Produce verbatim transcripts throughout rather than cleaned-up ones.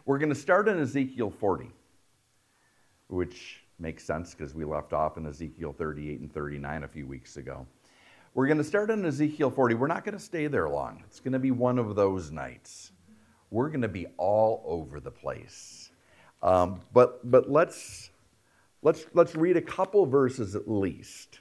We're going to start in Ezekiel forty, which makes sense because we left off in Ezekiel thirty-eight and thirty-nine a few weeks ago. We're going to start in Ezekiel forty. We're not going to stay there long. It's going to be one of those nights. We're going to be all over the place. Um, but but let's let's let's read a couple verses at least.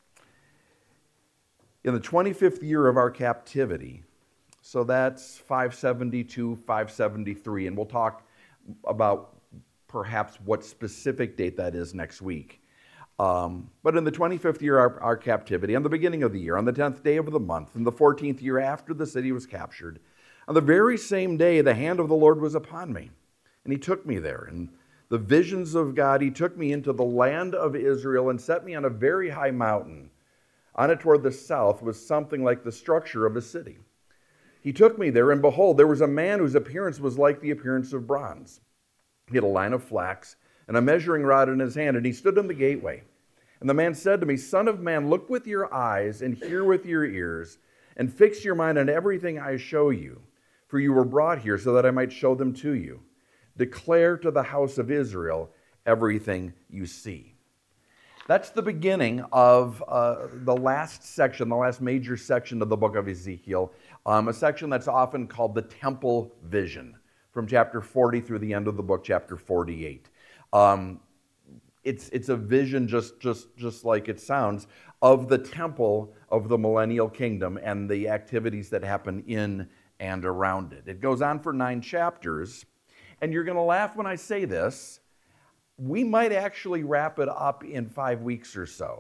In the twenty-fifth year of our captivity, so that's five seventy-two, five seventy-three, and we'll talk about perhaps what specific date that is next week. Um, but in the twenty-fifth year of our, our captivity, on the beginning of the year, on the tenth day of the month, in the fourteenth year after the city was captured, on the very same day the hand of the Lord was upon me, and he took me there. And the visions of God, he took me into the land of Israel and set me on a very high mountain. On it toward the south was something like the structure of a city. He took me there, and behold, there was a man whose appearance was like the appearance of bronze. He had a line of flax and a measuring rod in his hand, and he stood in the gateway. And the man said to me, Son of man, look with your eyes and hear with your ears, and fix your mind on everything I show you, for you were brought here so that I might show them to you. Declare to the house of Israel everything you see. That's the beginning of uh, the last section, the last major section of the book of Ezekiel, um, a section that's often called the temple vision, from chapter forty through the end of the book, chapter forty-eight. Um, it's it's a vision, just, just, just like it sounds, of the temple of the millennial kingdom and the activities that happen in and around it. It goes on for nine chapters, and you're going to laugh when I say this. We might actually wrap it up in five weeks or so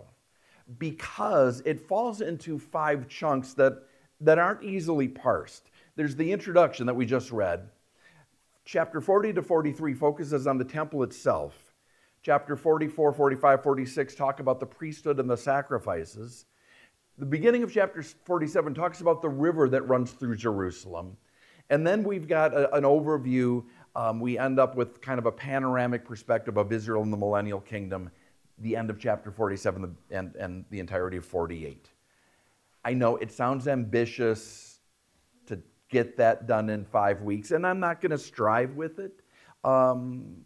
because it falls into five chunks that, that aren't easily parsed. There's the introduction that we just read. Chapter forty to forty-three focuses on the temple itself. Chapter forty-four, forty-five, forty-six talk about the priesthood and the sacrifices. The beginning of chapter forty-seven talks about the river that runs through Jerusalem. And then we've got a, an overview. Um, we end up with kind of a panoramic perspective of Israel and the millennial kingdom, the end of chapter forty-seven and, and the entirety of forty-eight. I know it sounds ambitious to get that done in five weeks, and I'm not going to strive with it. Um,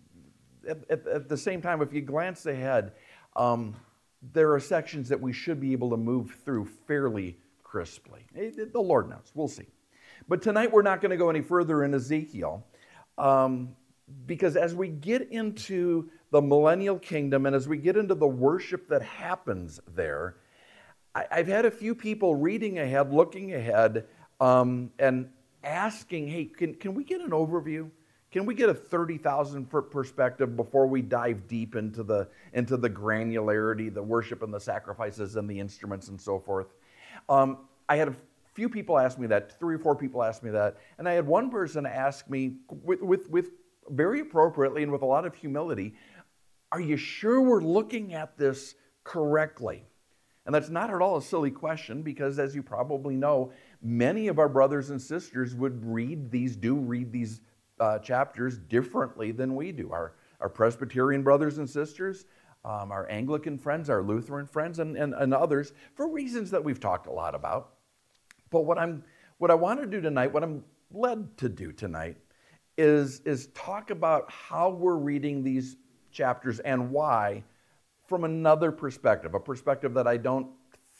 at, at, at the same time, if you glance ahead, um, there are sections that we should be able to move through fairly crisply. It, the Lord knows. We'll see. But tonight we're not going to go any further in Ezekiel. Um, because as we get into the millennial kingdom and as we get into the worship that happens there, I, I've had a few people reading ahead, looking ahead, um, and asking, hey, can, can we get an overview? Can we get a thirty thousand foot perspective before we dive deep into the, into the granularity, the worship and the sacrifices and the instruments and so forth? Um, I had a few people asked me that, three or four people asked me that, and I had one person ask me with, with, with very appropriately and with a lot of humility, are you sure we're looking at this correctly? And that's not at all a silly question because, as you probably know, many of our brothers and sisters would read these, do read these uh, chapters differently than we do. Our, our Presbyterian brothers and sisters, um, our Anglican friends, our Lutheran friends, and, and, and others, for reasons that we've talked a lot about. But what I'm, what I want to do tonight, what I'm led to do tonight, is, is talk about how we're reading these chapters and why from another perspective, a perspective that I don't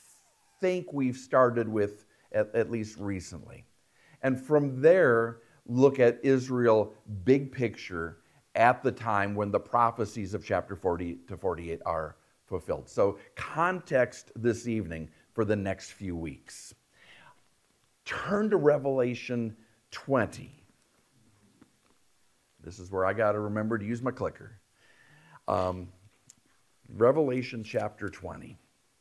think we've started with at, at least recently. And from there, look at Israel big picture at the time when the prophecies of chapter forty to forty-eight are fulfilled. So context this evening for the next few weeks. Turn to Revelation twenty. This is where I got to remember to use my clicker. Um, Revelation chapter twenty.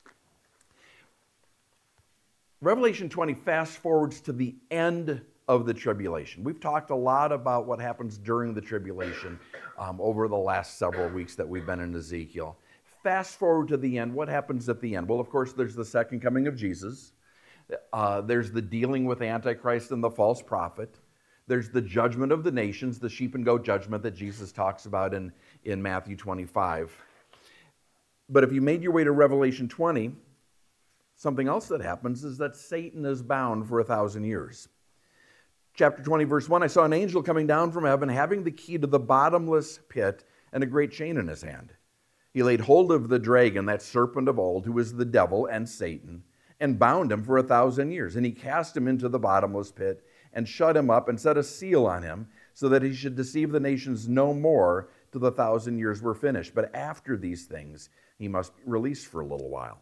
Revelation twenty fast forwards to the end of the tribulation. We've talked a lot about what happens during the tribulation um, over the last several weeks that we've been in Ezekiel. Fast forward to the end. What happens at the end? Well, of course, there's the second coming of Jesus. Uh, there's the dealing with Antichrist and the false prophet. There's the judgment of the nations, the sheep and goat judgment that Jesus talks about in, in Matthew twenty-five. But if you made your way to Revelation twenty, something else that happens is that Satan is bound for a thousand years. Chapter twenty, verse one, I saw an angel coming down from heaven, having the key to the bottomless pit and a great chain in his hand. He laid hold of the dragon, that serpent of old, who is the devil and Satan, and bound him for a thousand years. And he cast him into the bottomless pit and shut him up and set a seal on him, so that he should deceive the nations no more till the thousand years were finished. But after these things, he must be released for a little while.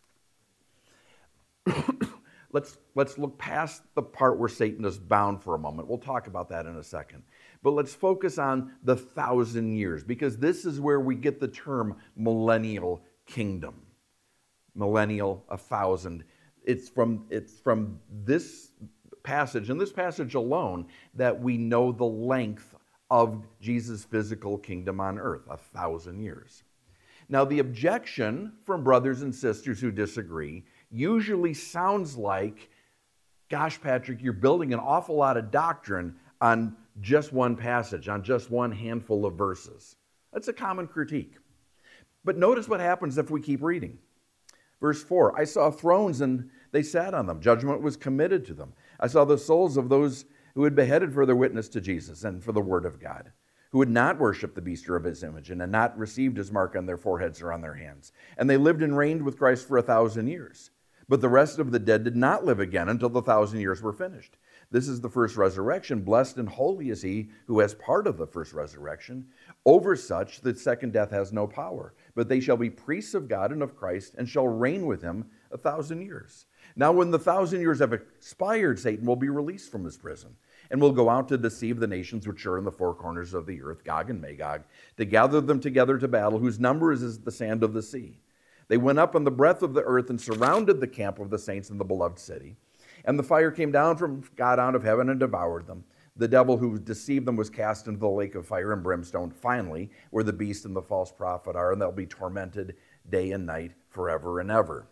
let's, let's look past the part where Satan is bound for a moment. We'll talk about that in a second. But let's focus on the thousand years, because this is where we get the term millennial kingdom. Millennial, a thousand. It's from, it's from this passage, and this passage alone, that we know the length of Jesus' physical kingdom on earth, a thousand years. Now, the objection from brothers and sisters who disagree usually sounds like, gosh, Patrick, you're building an awful lot of doctrine on just one passage, on just one handful of verses. That's a common critique. But notice what happens if we keep reading. Verse four, I saw thrones and they sat on them. Judgment was committed to them. I saw the souls of those who had beheaded for their witness to Jesus and for the word of God, who had not worshipped the beast or of his image and had not received his mark on their foreheads or on their hands. And they lived and reigned with Christ for a thousand years. But the rest of the dead did not live again until the thousand years were finished. This is the first resurrection. Blessed and holy is he who has part of the first resurrection. Over such, the second death has no power. But they shall be priests of God and of Christ, and shall reign with him a thousand years. Now when the thousand years have expired, Satan will be released from his prison, and will go out to deceive the nations which are in the four corners of the earth, Gog and Magog, to gather them together to battle, whose number is as the sand of the sea. They went up on the breadth of the earth and surrounded the camp of the saints in the beloved city. And the fire came down from God out of heaven and devoured them. The devil who deceived them was cast into the lake of fire and brimstone, finally, where the beast and the false prophet are, and they'll be tormented day and night forever and ever.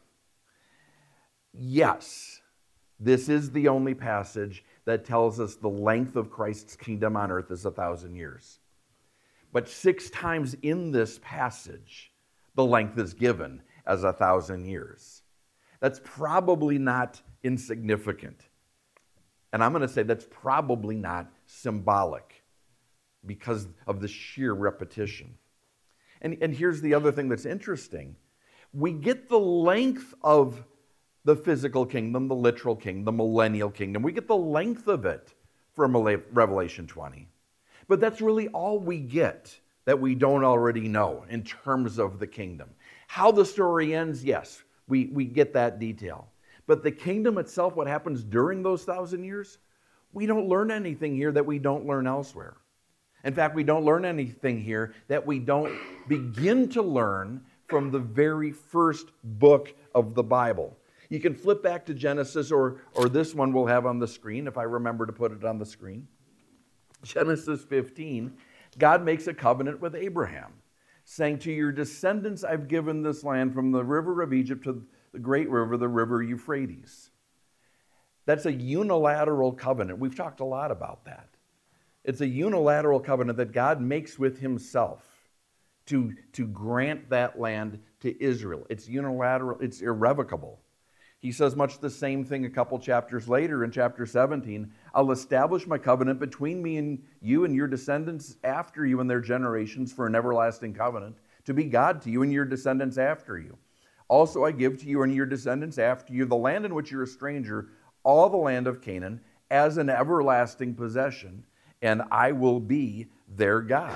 Yes, this is the only passage that tells us the length of Christ's kingdom on earth is a thousand years. But six times in this passage, the length is given as a thousand years. That's probably not insignificant. And I'm going to say that's probably not symbolic because of the sheer repetition. And, and here's the other thing that's interesting. We get the length of the physical kingdom, the literal kingdom, the millennial kingdom. We get the length of it from Revelation twenty. But that's really all we get that we don't already know in terms of the kingdom. How the story ends, yes, we, we get that detail. But the kingdom itself, what happens during those thousand years, we don't learn anything here that we don't learn elsewhere. In fact, we don't learn anything here that we don't begin to learn from the very first book of the Bible. You can flip back to Genesis, or, or this one we'll have on the screen, if I remember to put it on the screen. Genesis fifteen, God makes a covenant with Abraham, saying, to your descendants I've given this land from the river of Egypt to the great river, the river Euphrates. That's a unilateral covenant. We've talked a lot about that. It's a unilateral covenant that God makes with himself to, to grant that land to Israel. It's unilateral, it's irrevocable. He says much the same thing a couple chapters later in chapter seventeen. I'll establish my covenant between me and you and your descendants after you and their generations for an everlasting covenant, to be God to you and your descendants after you. Also I give to you and your descendants after you the land in which you're a stranger, all the land of Canaan, as an everlasting possession, and I will be their God.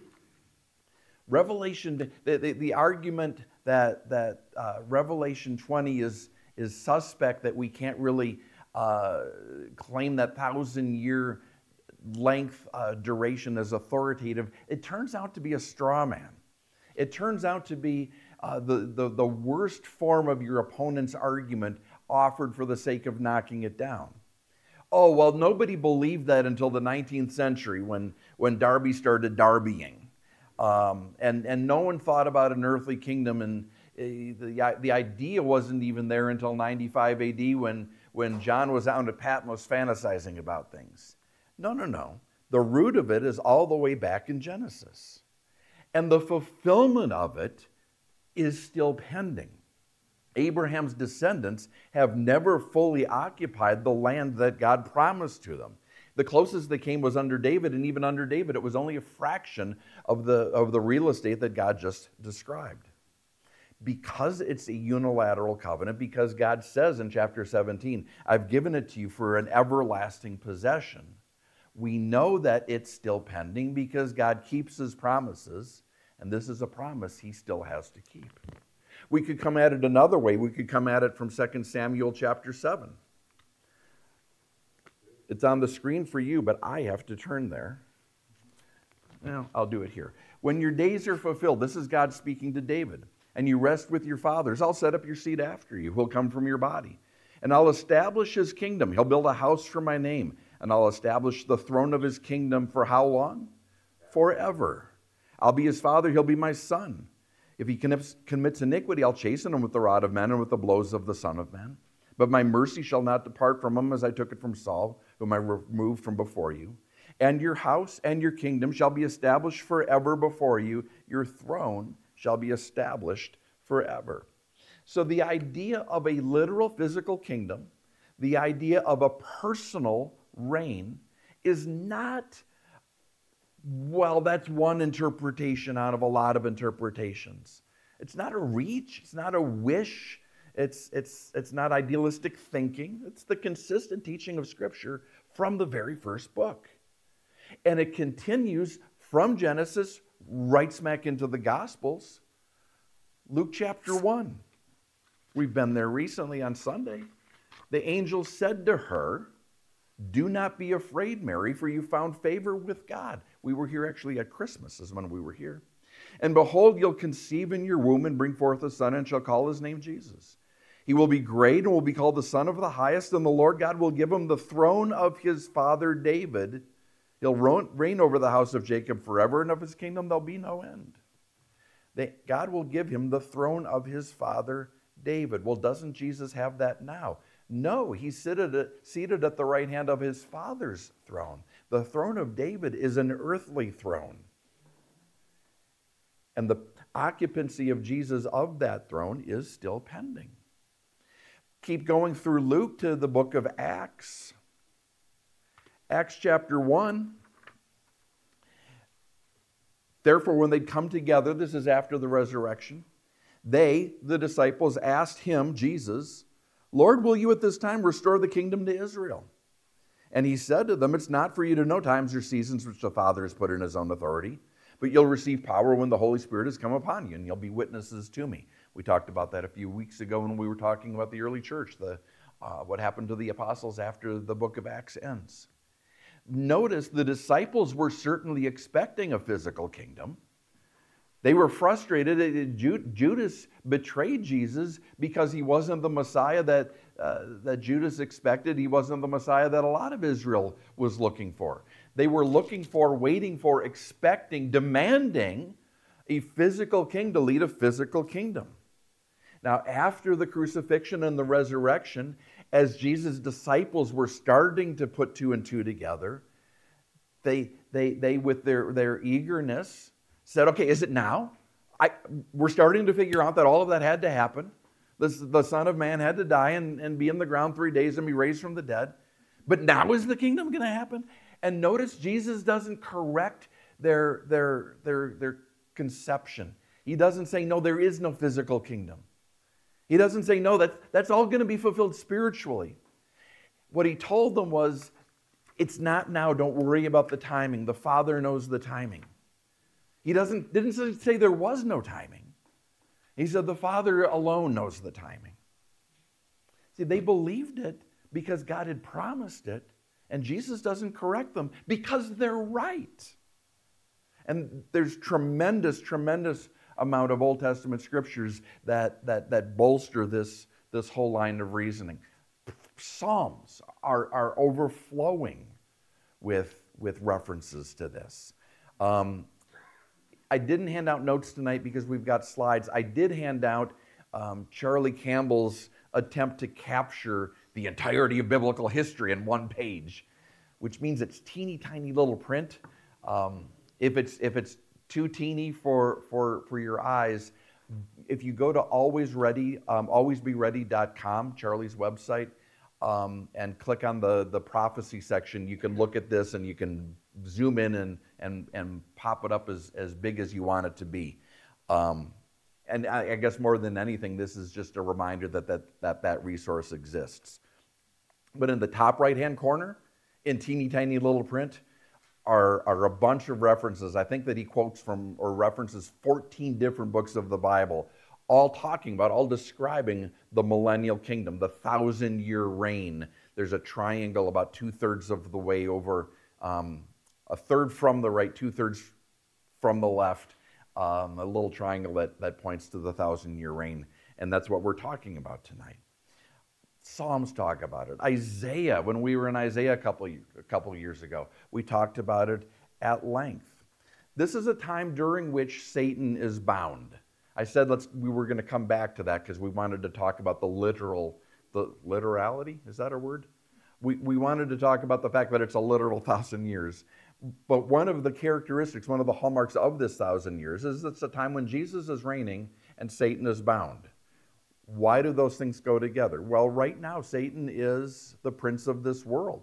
Revelation, the, the, the argument that, that uh, Revelation twenty is is suspect, that we can't really uh, claim that thousand-year length uh, duration as authoritative, it turns out to be a straw man. It turns out to be uh, the, the, the worst form of your opponent's argument offered for the sake of knocking it down. Oh, well, nobody believed that until the nineteenth century when, when Darby started Darbying. Um, and, and no one thought about an earthly kingdom, and The, the idea wasn't even there until ninety-five A D when, when John was out at Patmos fantasizing about things. No, no, no. The root of it is all the way back in Genesis. And the fulfillment of it is still pending. Abraham's descendants have never fully occupied the land that God promised to them. The closest they came was under David, and even under David, it was only a fraction of the, of the real estate that God just described. Because it's a unilateral covenant, because God says in chapter seventeen, I've given it to you for an everlasting possession, we know that it's still pending because God keeps his promises, and this is a promise he still has to keep. We could come at it another way. We could come at it from Second Samuel chapter seven. It's on the screen for you, but I have to turn there. Well, I'll do it here. When your days are fulfilled, this is God speaking to David, and you rest with your fathers, I'll set up your seed after you, who'll come from your body. And I'll establish his kingdom. He'll build a house for my name, and I'll establish the throne of his kingdom for how long? Forever. I'll be his father, he'll be my son. If he commits iniquity, I'll chasten him with the rod of men and with the blows of the Son of Man. But my mercy shall not depart from him as I took it from Saul, whom I removed from before you. And your house and your kingdom shall be established forever before you. Your throne shall be established forever. So the idea of a literal physical kingdom, the idea of a personal reign, is not, well, that's one interpretation out of a lot of interpretations. It's not a reach, it's not a wish, it's, it's, it's not idealistic thinking. It's the consistent teaching of Scripture from the very first book. And it continues from Genesis right smack into the Gospels. Luke chapter one. We've been there recently on Sunday. The angel said to her, do not be afraid, Mary, for you found favor with God. We were here actually at Christmas is when we were here. And behold, you'll conceive in your womb and bring forth a son and shall call his name Jesus. He will be great and will be called the Son of the Highest, and the Lord God will give him the throne of his father David. He'll reign over the house of Jacob forever, and of his kingdom there'll be no end. God will give him the throne of his father David. Well, doesn't Jesus have that now? No, he's seated at, seated at the right hand of his father's throne. The throne of David is an earthly throne. And the occupancy of Jesus of that throne is still pending. Keep going through Luke to the book of Acts. Acts chapter one. Therefore, when they'd come together, this is after the resurrection, they, the disciples, asked him, Jesus, Lord, will you at this time restore the kingdom to Israel? And he said to them, it's not for you to know times or seasons which the Father has put in his own authority, but you'll receive power when the Holy Spirit has come upon you, and you'll be witnesses to me. We talked about that a few weeks ago when we were talking about the early church, the, uh, what happened to the apostles after the book of Acts ends. Notice the disciples were certainly expecting a physical kingdom. They were frustrated. Judas betrayed Jesus because he wasn't the Messiah that, uh, that Judas expected. He wasn't the Messiah that a lot of Israel was looking for. They were looking for, waiting for, expecting, demanding a physical king to lead a physical kingdom. Now, after the crucifixion and the resurrection, as Jesus' disciples were starting to put two and two together, they, they, they with their, their eagerness, said, okay, is it now? I, we're starting to figure out that all of that had to happen. The, the Son of Man had to die and, and be in the ground three days and be raised from the dead. But now is the kingdom going to happen? And notice Jesus doesn't correct their, their, their, their conception. He doesn't say, no, there is no physical kingdom. He doesn't say, no, that, that's all going to be fulfilled spiritually. What he told them was, it's not now. Don't worry about the timing. The Father knows the timing. He doesn't, didn't say there was no timing. He said the Father alone knows the timing. See, they believed it because God had promised it, and Jesus doesn't correct them because they're right. And there's tremendous, tremendous amount of Old Testament scriptures that, that, that bolster this, this whole line of reasoning. Psalms are, are overflowing with, with references to this. Um, I didn't hand out notes tonight because we've got slides. I did hand out um, Charlie Campbell's attempt to capture the entirety of biblical history in one page, which means it's teeny tiny little print. Um, if it's if it's too teeny for, for, for your eyes, if you go to always ready, um, always be ready dot com, Charlie's website, um, and click on the, the prophecy section. You can look at this and you can zoom in and, and, and pop it up as, as big as you want it to be. Um, and I, I guess more than anything, this is just a reminder that that, that that resource exists. But in the top right-hand corner, in teeny tiny little print, are, are a bunch of references. I think that he quotes from or references fourteen different books of the Bible, all talking about, all describing the millennial kingdom, the thousand-year reign. There's a triangle about two-thirds of the way over, um, a third from the right, two-thirds from the left, um, a little triangle that, that points to the thousand-year reign. And that's what we're talking about tonight. Psalms talk about it. Isaiah, when we were in Isaiah a couple, a couple years ago, we talked about it at length. This is a time during which Satan is bound. I said let's we were going to come back to that because we wanted to talk about the literal, the literality, is that a word? We, we wanted to talk about the fact that it's a literal thousand years. But one of the characteristics, one of the hallmarks of this thousand years is it's a time when Jesus is reigning and Satan is bound. Why do those things go together? Well, right now, Satan is the prince of this world.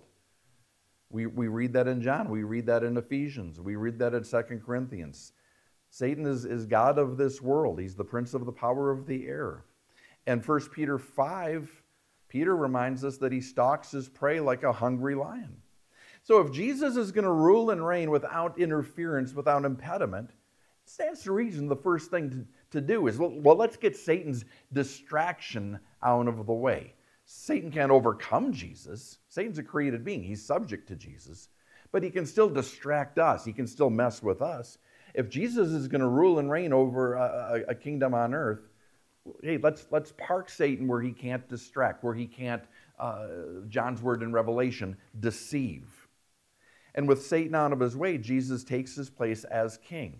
We, we read that in John. We read that in Ephesians. We read that in Second Corinthians. Satan is, is God of this world. He's the prince of the power of the air. And First Peter five, Peter reminds us that he stalks his prey like a hungry lion. So if Jesus is going to rule and reign without interference, without impediment, that's the reason the first thing to to do is, well, well, let's get Satan's distraction out of the way. Satan can't overcome Jesus. Satan's a created being. He's subject to Jesus. But he can still distract us. He can still mess with us. If Jesus is going to rule and reign over a, a, a kingdom on earth, hey, let's, let's park Satan where he can't distract, where he can't, uh, John's word in Revelation, deceive. And with Satan out of his way, Jesus takes his place as king.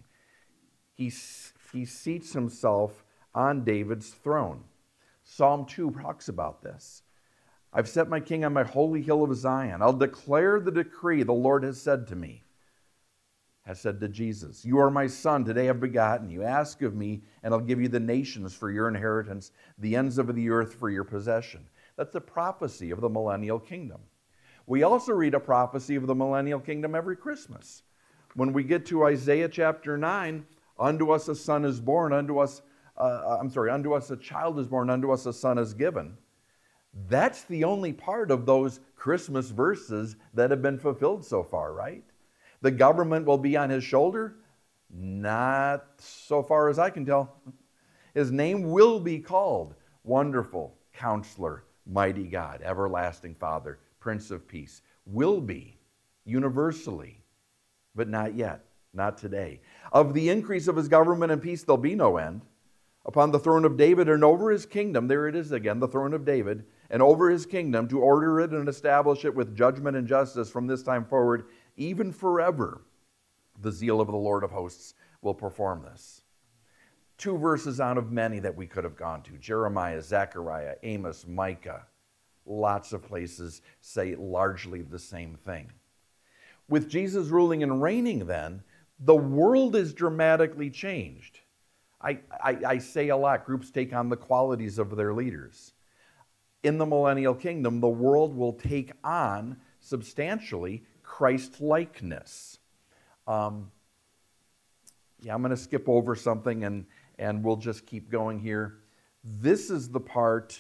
He's He seats himself on David's throne. Psalm two talks about this. I've set my king on my holy hill of Zion. I'll declare the decree the Lord has said to me, has said to Jesus. You are my son, today I've begotten you. Ask of me, and I'll give you the nations for your inheritance, the ends of the earth for your possession. That's a prophecy of the millennial kingdom. We also read a prophecy of the millennial kingdom every Christmas. When we get to Isaiah chapter nine, unto us a son is born, unto us, uh, I'm sorry, unto us a child is born, unto us a son is given. That's the only part of those Christmas verses that have been fulfilled so far, right? The government will be on his shoulder? Not so far as I can tell. His name will be called Wonderful Counselor, Mighty God, Everlasting Father, Prince of Peace. Will be, universally, but not yet. Not today. Of the increase of his government and peace, there'll be no end. Upon the throne of David and over his kingdom, there it is again, the throne of David, and over his kingdom, to order it and establish it with judgment and justice from this time forward, even forever. The zeal of the Lord of hosts will perform this. Two verses out of many that we could have gone to. Jeremiah, Zechariah, Amos, Micah. Lots of places say largely the same thing. With Jesus ruling and reigning then, the world is dramatically changed. I, I, I say a lot, groups take on the qualities of their leaders. In the millennial kingdom, the world will take on substantially Christ-likeness. Um, yeah, I'm going to skip over something and, and we'll just keep going here. This is the part,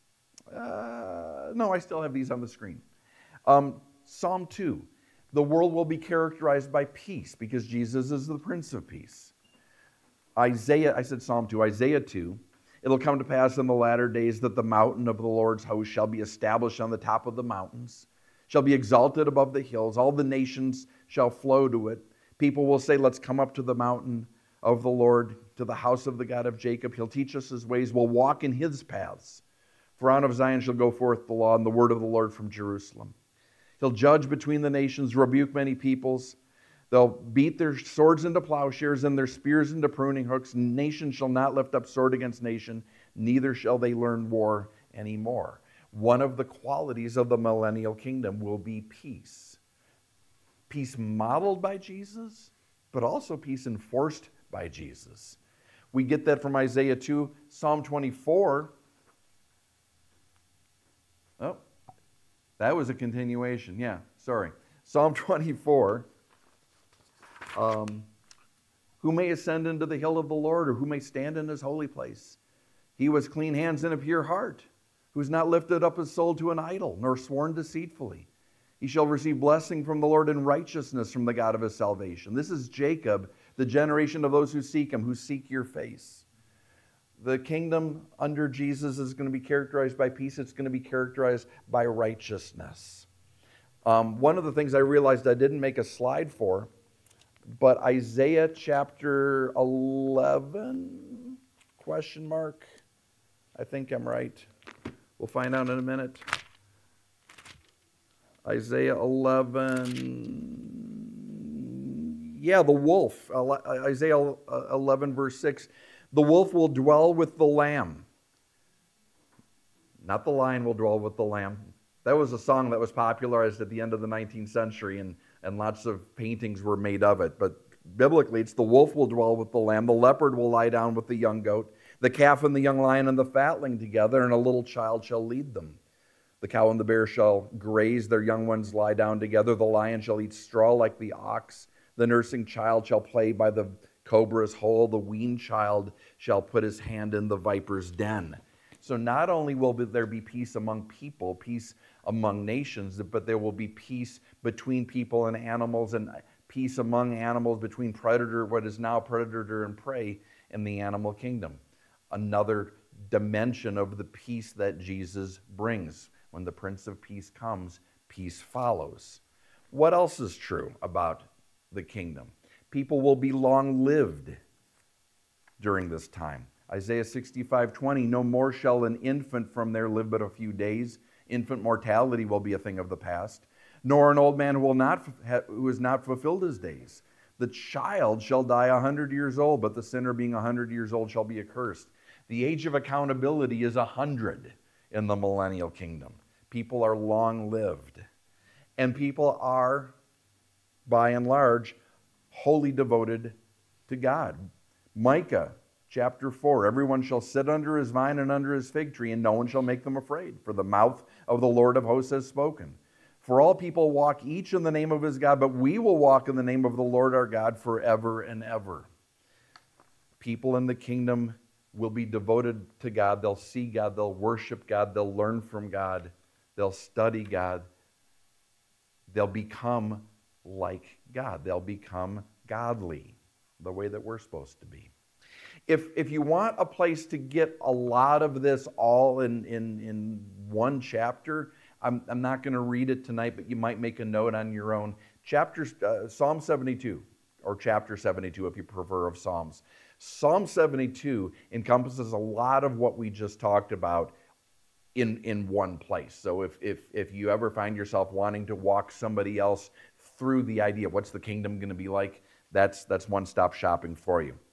uh, no, I still have these on the screen. Um, Psalm two. The world will be characterized by peace because Jesus is the Prince of Peace. Isaiah, I said Psalm two, Isaiah two. It'll come to pass in the latter days that the mountain of the Lord's host shall be established on the top of the mountains, shall be exalted above the hills. All the nations shall flow to it. People will say, let's come up to the mountain of the Lord, to the house of the God of Jacob. He'll teach us his ways. We'll walk in his paths. For out of Zion shall go forth the law and the word of the Lord from Jerusalem. He'll judge between the nations, rebuke many peoples. They'll beat their swords into plowshares and their spears into pruning hooks. Nation shall not lift up sword against nation, neither shall they learn war anymore. One of the qualities of the millennial kingdom will be peace. Peace modeled by Jesus, but also peace enforced by Jesus. We get that from Isaiah two, Psalm twenty-four. Oh, That was a continuation, yeah, sorry. Psalm twenty-four, um, who may ascend into the hill of the Lord, or who may stand in his holy place? He who has clean hands and a pure heart, who has not lifted up his soul to an idol, nor sworn deceitfully. He shall receive blessing from the Lord and righteousness from the God of his salvation. This is Jacob, the generation of those who seek him, who seek your face. The kingdom under Jesus is going to be characterized by peace. It's going to be characterized by righteousness. Um, one of the things I realized I didn't make a slide for, but Isaiah chapter eleven, question mark, I think I'm right. We'll find out in a minute. Isaiah eleven, yeah, the wolf. Isaiah eleven, verse six. The wolf will dwell with the lamb. Not the lion will dwell with the lamb. That was a song that was popularized at the end of the nineteenth century, and, and lots of paintings were made of it. But biblically, it's the wolf will dwell with the lamb. The leopard will lie down with the young goat. The calf and the young lion and the fatling together, and a little child shall lead them. The cow and the bear shall graze, their young ones lie down together. The lion shall eat straw like the ox. The nursing child shall play by the cobra's hole. The weaned child shall put his hand in the viper's den. So not only will there be peace among people, peace among nations, but there will be peace between people and animals, and peace among animals between predator, what is now predator and prey in the animal kingdom. Another dimension of the peace that Jesus brings. When the Prince of Peace comes, peace follows. What else is true about the kingdom? People will be long-lived during this time. Isaiah sixty-five twenty, no more shall an infant from there live but a few days. Infant mortality will be a thing of the past. Nor an old man who, will not, who has not fulfilled his days. The child shall die a hundred years old, but the sinner being a hundred years old shall be accursed. The age of accountability is a hundred in the millennial kingdom. People are long-lived. And people are, by and large, wholly devoted to God. Micah chapter four, everyone shall sit under his vine and under his fig tree, and no one shall make them afraid, for the mouth of the Lord of hosts has spoken. For all people walk each in the name of his God, but we will walk in the name of the Lord our God forever and ever. People in the kingdom will be devoted to God. They'll see God. They'll worship God. They'll learn from God. They'll study God. They'll become like God. They'll become godly, the way that we're supposed to be. If, if you want a place to get a lot of this all in, in, in one chapter, I'm, I'm not going to read it tonight, but you might make a note on your own. Chapter, uh, Psalm seventy-two, or chapter seventy-two if you prefer, of Psalms. Psalm seventy-two encompasses a lot of what we just talked about in, in one place. So if, if, if you ever find yourself wanting to walk somebody else through the idea, what's the kingdom going to be like, that's, that's one-stop shopping for you.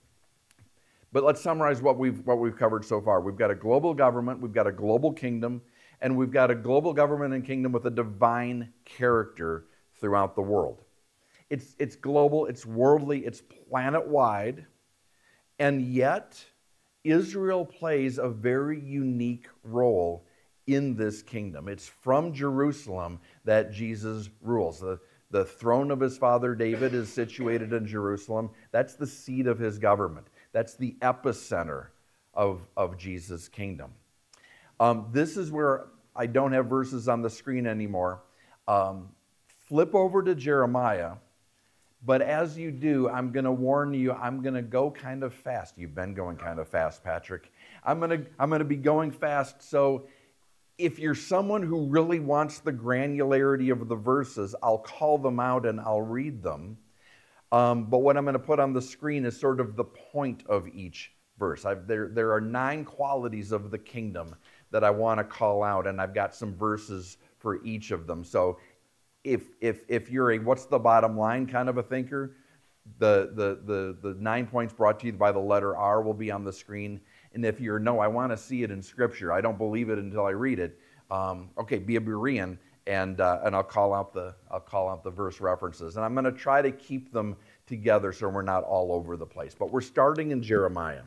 But let's summarize what we've, what we've covered so far. We've got a global government, we've got a global kingdom, and we've got a global government and kingdom with a divine character throughout the world. It's, it's global, it's worldly, it's planet-wide, and yet Israel plays a very unique role in this kingdom. It's from Jerusalem that Jesus rules. The, the throne of his father David is situated in Jerusalem. That's the seat of his government. That's the epicenter of, of Jesus' kingdom. Um, this is where I don't have verses on the screen anymore. Um, flip over to Jeremiah. But as you do, I'm going to warn you, I'm going to go kind of fast. You've been going kind of fast, Patrick. I'm going to, I'm going to be going fast. So if you're someone who really wants the granularity of the verses, I'll call them out and I'll read them. Um, but what I'm going to put on the screen is sort of the point of each verse. I've, there, there are nine qualities of the kingdom that I want to call out, and I've got some verses for each of them. So if if if you're a what's the bottom line kind of a thinker, the the the the nine points brought to you by the letter R will be on the screen. And if you're no, I want to see it in Scripture, I don't believe it until I read it. Um, okay, be a Berean. And uh, and I'll call out the I'll call out the verse references, and I'm going to try to keep them together so we're not all over the place. But we're starting in Jeremiah,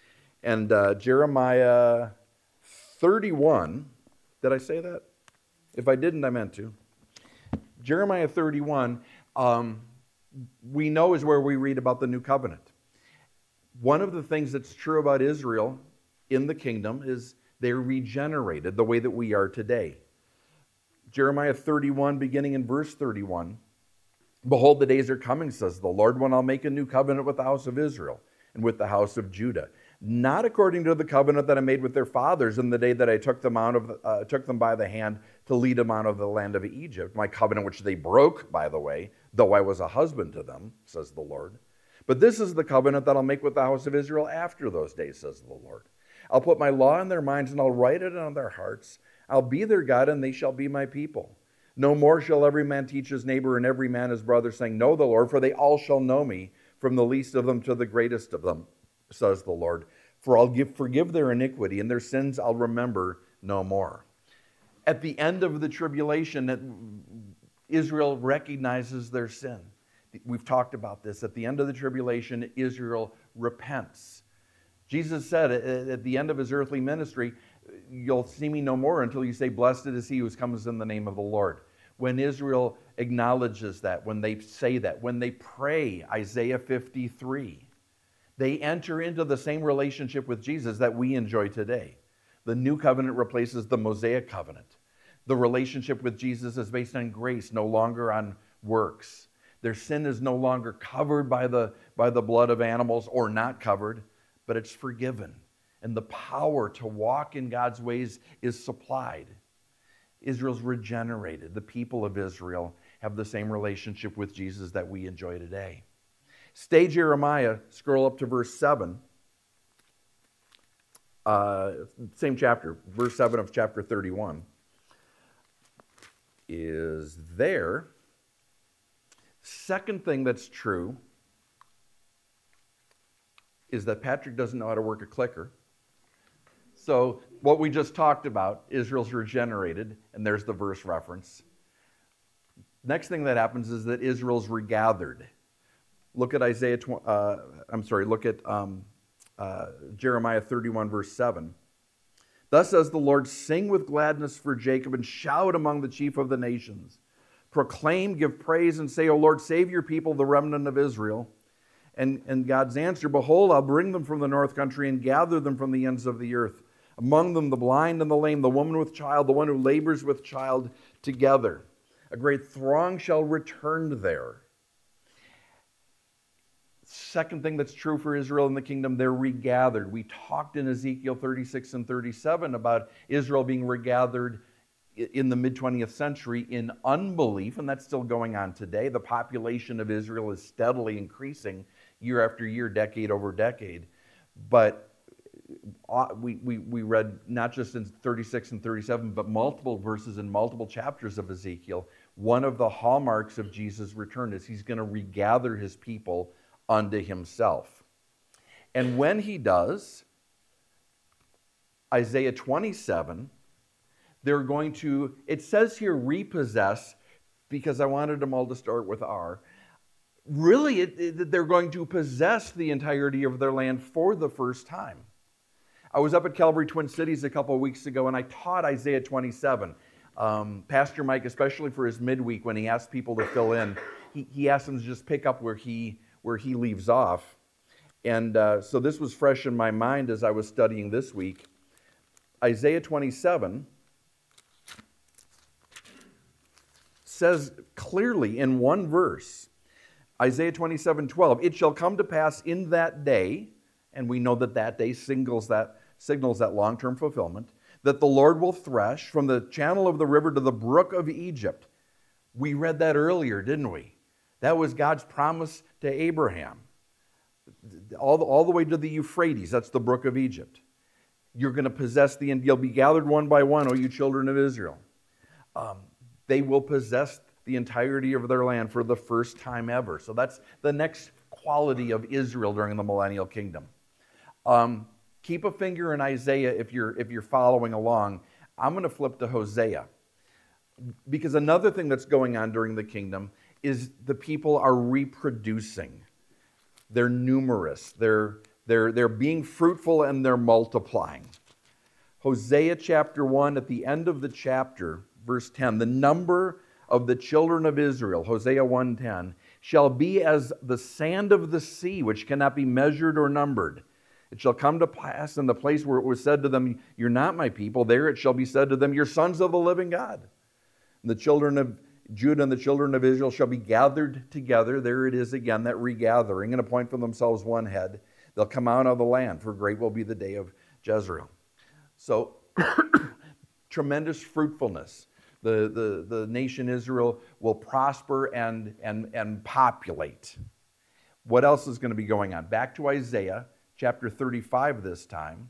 and uh, Jeremiah thirty-one. Did I say that? If I didn't, I meant to. Jeremiah thirty-one, um, we know is where we read about the new covenant. One of the things that's true about Israel in the kingdom is they're regenerated the way that we are today. Jeremiah thirty-one, beginning in verse thirty-one, behold, the days are coming, says the Lord, when I'll make a new covenant with the house of Israel and with the house of Judah, not according to the covenant that I made with their fathers in the day that I took them out of uh, took them by the hand to lead them out of the land of Egypt, my covenant which they broke, by the way, though I was a husband to them, says the Lord. But this is the covenant that I'll make with the house of Israel after those days, says the Lord. I'll put my law in their minds, and I'll write it on their hearts. I'll be their God, and they shall be my people. No more shall every man teach his neighbor and every man his brother, saying, know the Lord, for they all shall know me, from the least of them to the greatest of them, says the Lord. For I'll give, forgive their iniquity, and their sins I'll remember no more. At the end of the tribulation, Israel recognizes their sin. We've talked about this. At the end of the tribulation, Israel repents. Jesus said at the end of his earthly ministry, you'll see me no more until you say, blessed is he who comes in the name of the Lord. When Israel acknowledges that, when they say that, when they pray, Isaiah fifty-three, they enter into the same relationship with Jesus that we enjoy today. The new covenant replaces the Mosaic covenant. The relationship with Jesus is based on grace, no longer on works. Their sin is no longer covered by the, by the blood of animals, or not covered, but it's forgiven. And the power to walk in God's ways is supplied. Israel's regenerated. The people of Israel have the same relationship with Jesus that we enjoy today. Stay Jeremiah, scroll up to verse seven. Uh, same chapter, verse seven of chapter thirty-one. Is there. Second thing that's true is that Patrick doesn't know how to work a clicker. So what we just talked about, Israel's regenerated, and there's the verse reference. Next thing that happens is that Israel's regathered. Look at Isaiah. Uh, I'm sorry. Look at um, uh, Jeremiah thirty-one, verse seven. Thus says the Lord, sing with gladness for Jacob and shout among the chief of the nations. Proclaim, give praise, and say, O Lord, save your people, the remnant of Israel. And, and God's answer, behold, I'll bring them from the north country and gather them from the ends of the earth. Among them the blind and the lame, the woman with child, the one who labors with child together. A great throng shall return there. Second thing that's true for Israel in the kingdom, they're regathered. We talked in Ezekiel thirty-six and thirty-seven about Israel being regathered in the mid-twentieth century in unbelief, and that's still going on today. The population of Israel is steadily increasing year after year, decade over decade. But we, we, we read not just in thirty-six and thirty-seven, but multiple verses in multiple chapters of Ezekiel. One of the hallmarks of Jesus' return is he's going to regather his people unto himself. And when he does, Isaiah twenty-seven, they're going to, it says here repossess, because I wanted them all to start with R. Really, it, it, they're going to possess the entirety of their land for the first time. I was up at Calvary Twin Cities a couple of weeks ago, and I taught Isaiah twenty-seven. Um, Pastor Mike, especially for his midweek, when he asked people to fill in, he, he asked them to just pick up where he, where he leaves off. And uh, so this was fresh in my mind as I was studying this week. Isaiah twenty-seven says clearly in one verse, Isaiah twenty-seven twelve, it shall come to pass in that day, and we know that that day signals that, signals that long-term fulfillment, that the Lord will thresh from the channel of the river to the brook of Egypt. We read that earlier, didn't we? That was God's promise to Abraham. All the, all the way to the Euphrates, that's the brook of Egypt. You're going to possess the, and you'll be gathered one by one, O you children of Israel. Um, they will possess the entirety of their land for the first time ever. So that's the next quality of Israel during the millennial kingdom. Um, keep a finger in Isaiah if you're, if you're following along. I'm going to flip to Hosea. Because another thing that's going on during the kingdom is the people are reproducing. They're numerous. They're, they're, they're being fruitful and they're multiplying. Hosea chapter one, at the end of the chapter, verse ten, the number of the children of Israel, Hosea one ten, shall be as the sand of the sea, which cannot be measured or numbered. It shall come to pass in the place where it was said to them, you're not my people, there it shall be said to them, you're sons of the living God. And the children of Judah and the children of Israel shall be gathered together. There it is again, that regathering, and appoint for themselves one head. They'll come out of the land, for great will be the day of Jezreel. So, tremendous fruitfulness. The, the, the nation Israel will prosper and, and, and populate. What else is going to be going on? Back to Isaiah chapter thirty-five this time.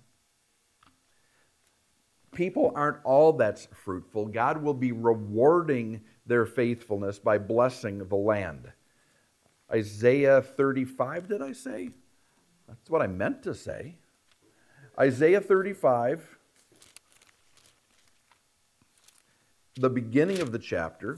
People aren't all that's fruitful. God will be rewarding their faithfulness by blessing the land. Isaiah thirty-five, did I say? That's what I meant to say. Isaiah thirty-five, the beginning of the chapter.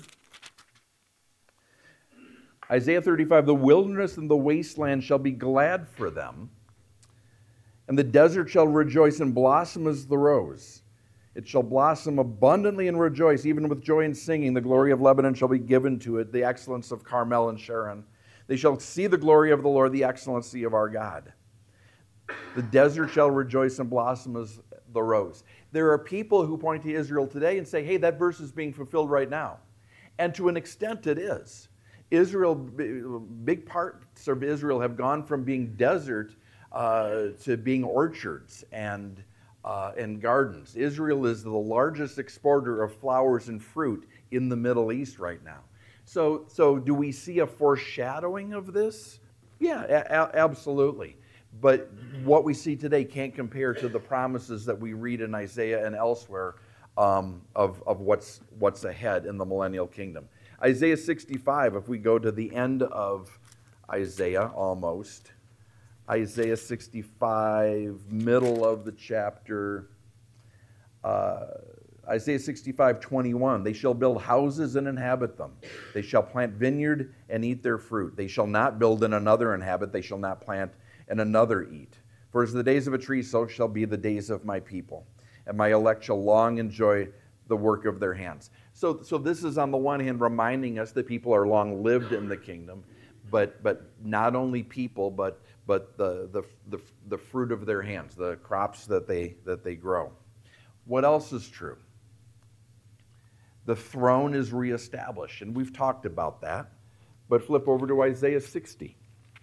Isaiah thirty-five, the wilderness and the wasteland shall be glad for them, and the desert shall rejoice and blossom as the rose. It shall blossom abundantly and rejoice, even with joy and singing. The glory of Lebanon shall be given to it, the excellence of Carmel and Sharon. They shall see the glory of the Lord, the excellency of our God. The desert shall rejoice and blossom as the rose. There are people who point to Israel today and say, hey, that verse is being fulfilled right now. And to an extent it is. Israel, big parts of Israel have gone from being desert uh, to being orchards and Uh, and gardens. Israel is the largest exporter of flowers and fruit in the Middle East right now. So, so do we see a foreshadowing of this? Yeah, a- absolutely. But what we see today can't compare to the promises that we read in Isaiah and elsewhere um, of, of what's, what's ahead in the millennial kingdom. Isaiah sixty-five, if we go to the end of Isaiah almost, Isaiah sixty-five, middle of the chapter. Uh, Isaiah sixty-five, twenty-one. They shall build houses and inhabit them. They shall plant vineyard and eat their fruit. They shall not build and another inhabit. They shall not plant and another eat. For as the days of a tree, so shall be the days of my people. And my elect shall long enjoy the work of their hands. So, so this is on the one hand reminding us that people are long lived in the kingdom, but but not only people, but but the, the, the, the fruit of their hands, the crops that they, that they grow. What else is true? The throne is reestablished, and we've talked about that. But flip over to Isaiah sixty,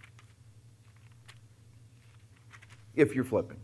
if you're flipping.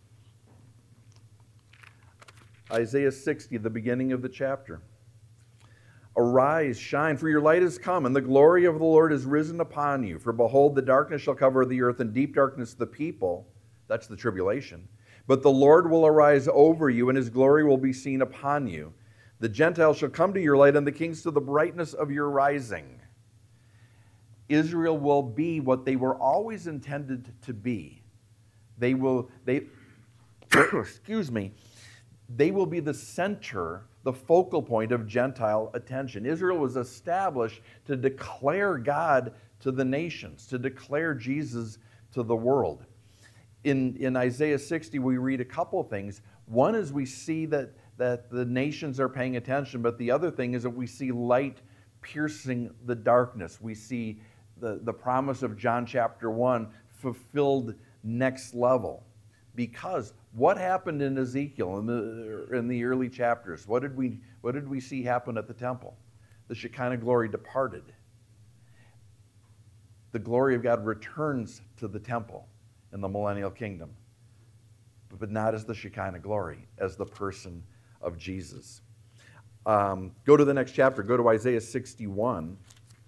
Isaiah sixty, the beginning of the chapter. Arise, shine, for your light is come, and the glory of the Lord is risen upon you. For behold, the darkness shall cover the earth, and deep darkness the people. That's the tribulation. But the Lord will arise over you, and his glory will be seen upon you. The Gentiles shall come to your light, and the kings to the brightness of your rising. Israel will be what they were always intended to be. They will, they, excuse me, they will be the center, the focal point of Gentile attention. Israel was established to declare God to the nations, to declare Jesus to the world. In, in Isaiah sixty, we read a couple of things. One is we see that, that the nations are paying attention, but the other thing is that we see light piercing the darkness. We see the, the promise of John chapter one fulfilled next level. Because what happened in Ezekiel in the, in the early chapters? What did we, what did we see happen at the temple? The Shekinah glory departed. The glory of God returns to the temple in the millennial kingdom, but not as the Shekinah glory, as the person of Jesus. Um, go to the next chapter. Go to Isaiah sixty-one.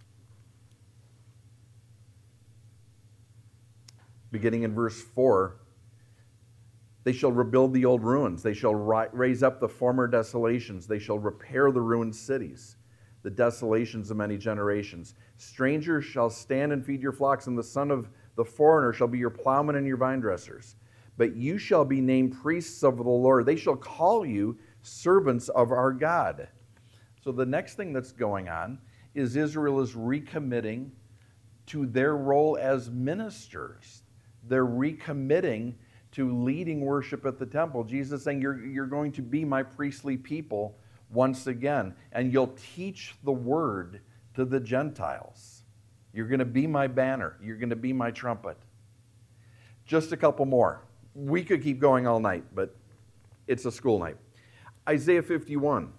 Beginning in verse four. They shall rebuild the old ruins. They shall ri- raise up the former desolations. They shall repair the ruined cities, the desolations of many generations. Strangers shall stand and feed your flocks, and the son of the foreigner shall be your plowmen and your vine dressers. But you shall be named priests of the Lord. They shall call you servants of our God. So the next thing that's going on is Israel is recommitting to their role as ministers. They're recommitting to leading worship at the temple. Jesus saying, you're, you're going to be my priestly people once again, and you'll teach the word to the Gentiles. You're going to be my banner. You're going to be my trumpet. Just a couple more. We could keep going all night, but it's a school night. Isaiah fifty-one.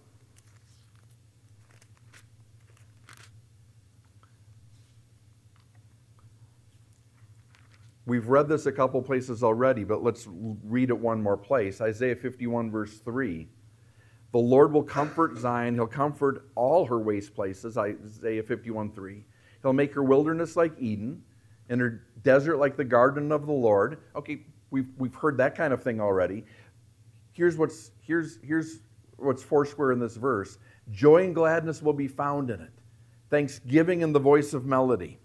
We've read this a couple places already, but let's read it one more place. Isaiah fifty-one, verse three. The Lord will comfort Zion. He'll comfort all her waste places. Isaiah fifty-one, three. He'll make her wilderness like Eden, and her desert like the garden of the Lord. Okay, we've, we've heard that kind of thing already. Here's what's, here's, here's what's foursquare in this verse. Joy and gladness will be found in it. Thanksgiving and the voice of melody.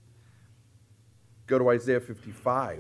Go to Isaiah fifty-five.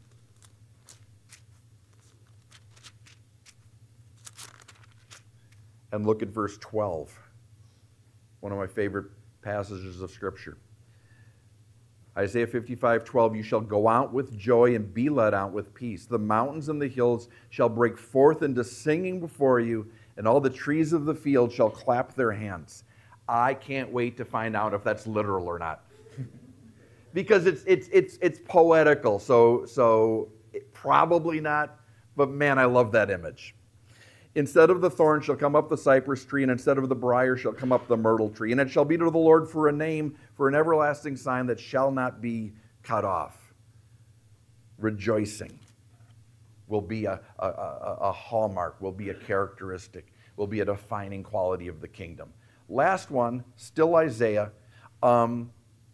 And look at verse twelve. One of my favorite passages of Scripture. Isaiah fifty-five, twelve, you shall go out with joy and be led out with peace. The mountains and the hills shall break forth into singing before you, and all the trees of the field shall clap their hands. I can't wait to find out if that's literal or not. Because it's it's it's it's poetical, so so it, probably not, but man, I love that image. Instead of the thorn shall come up the cypress tree, and instead of the briar shall come up the myrtle tree. And it shall be to the Lord for a name, for an everlasting sign that shall not be cut off. Rejoicing will be a, a, a, a hallmark, will be a characteristic, will be a defining quality of the kingdom. Last one, still Isaiah. Um,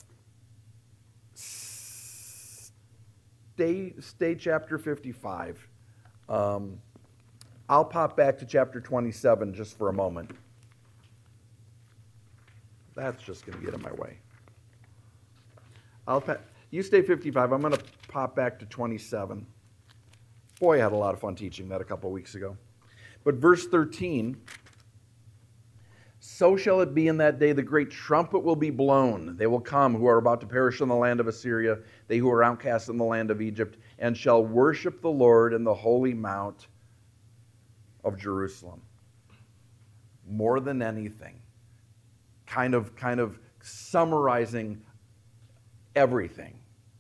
stay, stay chapter fifty-five. Um, I'll pop back to chapter twenty-seven just for a moment. That's just going to get in my way. I'll pa- you stay fifty-five. I'm going to pop back to twenty-seven. Boy, I had a lot of fun teaching that a couple weeks ago. But verse thirteen, so shall it be in that day, the great trumpet will be blown. They will come who are about to perish in the land of Assyria, they who are outcast in the land of Egypt, and shall worship the Lord in the holy mount of Jerusalem. More than anything, kind of, kind of summarizing everything,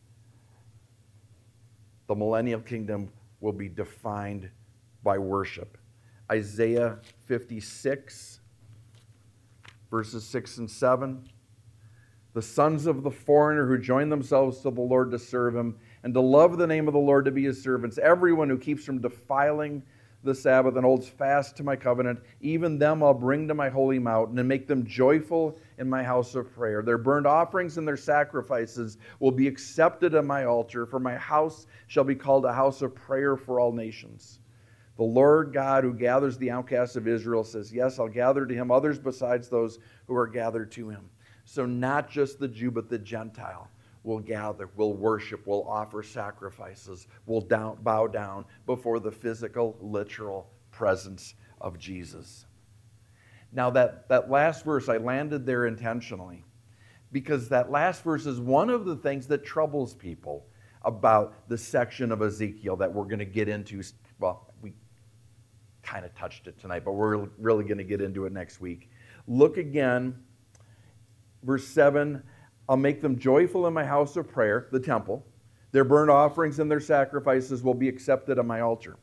the millennial kingdom will be defined by worship. Isaiah fifty-six, verses six and seven. The sons of the foreigner who join themselves to the Lord to serve him, and to love the name of the Lord to be his servants, everyone who keeps from defiling the Sabbath and holds fast to my covenant, even them I'll bring to my holy mountain and make them joyful in my house of prayer. Their burnt offerings and their sacrifices will be accepted at my altar, for my house shall be called a house of prayer for all nations. The Lord God who gathers the outcasts of Israel says, yes, I'll gather to him others besides those who are gathered to him. So not just the Jew, but the Gentile will gather, will worship, will offer sacrifices, will down, bow down before the physical, literal presence of Jesus. Now that, that last verse, I landed there intentionally because that last verse is one of the things that troubles people about the section of Ezekiel that we're going to get into. Well, we kind of touched it tonight, but we're really going to get into it next week. Look again, verse seven, I'll make them joyful in my house of prayer, the temple. Their burnt offerings and their sacrifices will be accepted on my altar.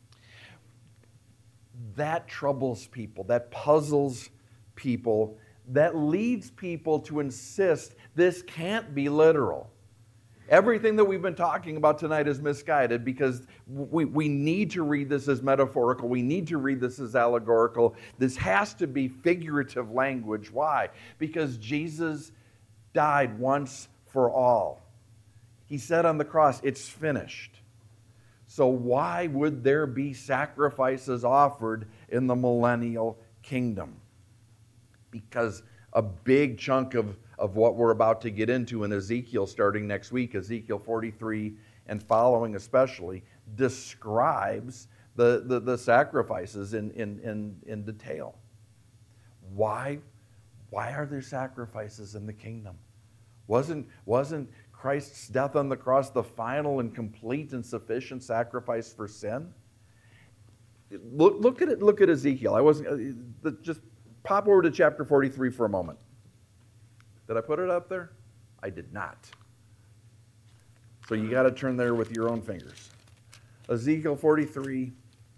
That troubles people. That puzzles people. That leads people to insist this can't be literal. Everything that we've been talking about tonight is misguided because we, we need to read this as metaphorical. We need to read this as allegorical. This has to be figurative language. Why? Because Jesus died once for all. He said on the cross, it's finished. So why would there be sacrifices offered in the millennial kingdom? Because a big chunk of, of what we're about to get into in Ezekiel starting next week, Ezekiel forty-three and following especially, describes the, the, the sacrifices in, in, in, in detail. Why? Why are there sacrifices in the kingdom? Wasn't, wasn't Christ's death on the cross the final and complete and sufficient sacrifice for sin? Look, look at it. Look at Ezekiel. I wasn't uh, just pop over to chapter forty-three for a moment. Did I put it up there? I did not. So you got to turn there with your own fingers. Ezekiel forty-three.